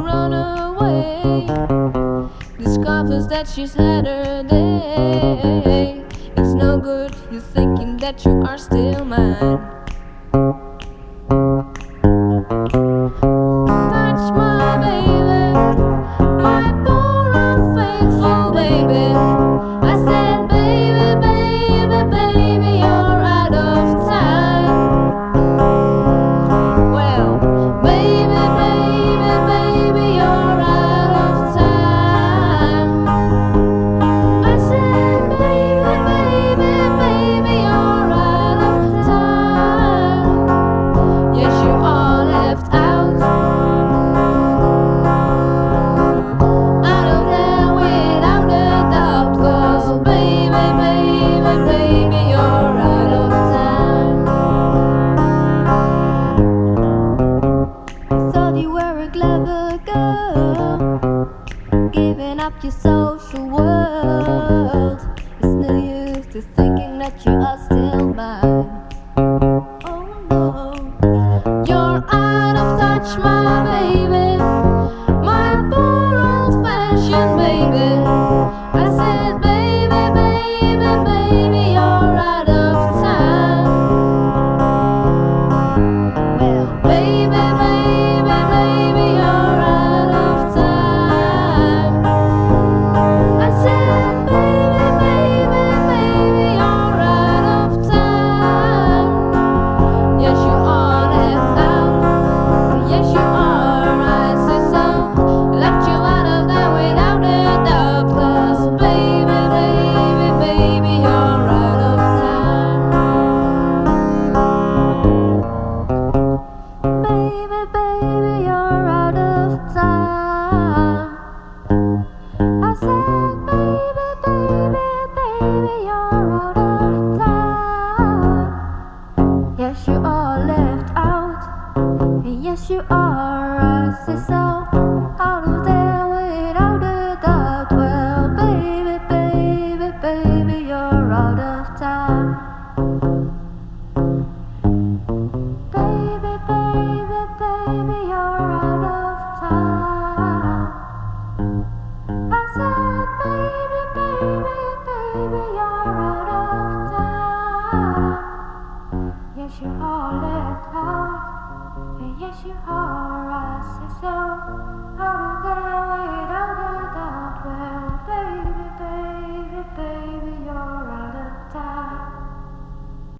run away. Discovers that she's had her day. It's no good you thinking that you are still mine. Touch my baby, my poor unfaithful baby. I said baby, baby, baby, you're out of time. Well, baby, baby, baby, you're out of time. I said baby, baby, baby, you're out of time. Yes, you are left out of there without a doubt. 'Cause baby, baby, baby, you're out of time. Thought you were a clever girl, giving up your social world. It's no use to thinking that you are still mine. Oh no, you're out of touch, my baby, my poor old-fashioned baby. I said baby, baby, baby, you're out of time. Well, baby, baby, baby, you're out of time. I said baby, baby, baby, you're out of time. Yes, you are left out. Yes, you are, I say so. Left you out of there without a doubt. 'Cause baby, baby, baby, you're out of time. Baby, baby, you're out of time. I said baby, baby, baby, you're out of time. Yes, you are left out. Yes, you are, I say so.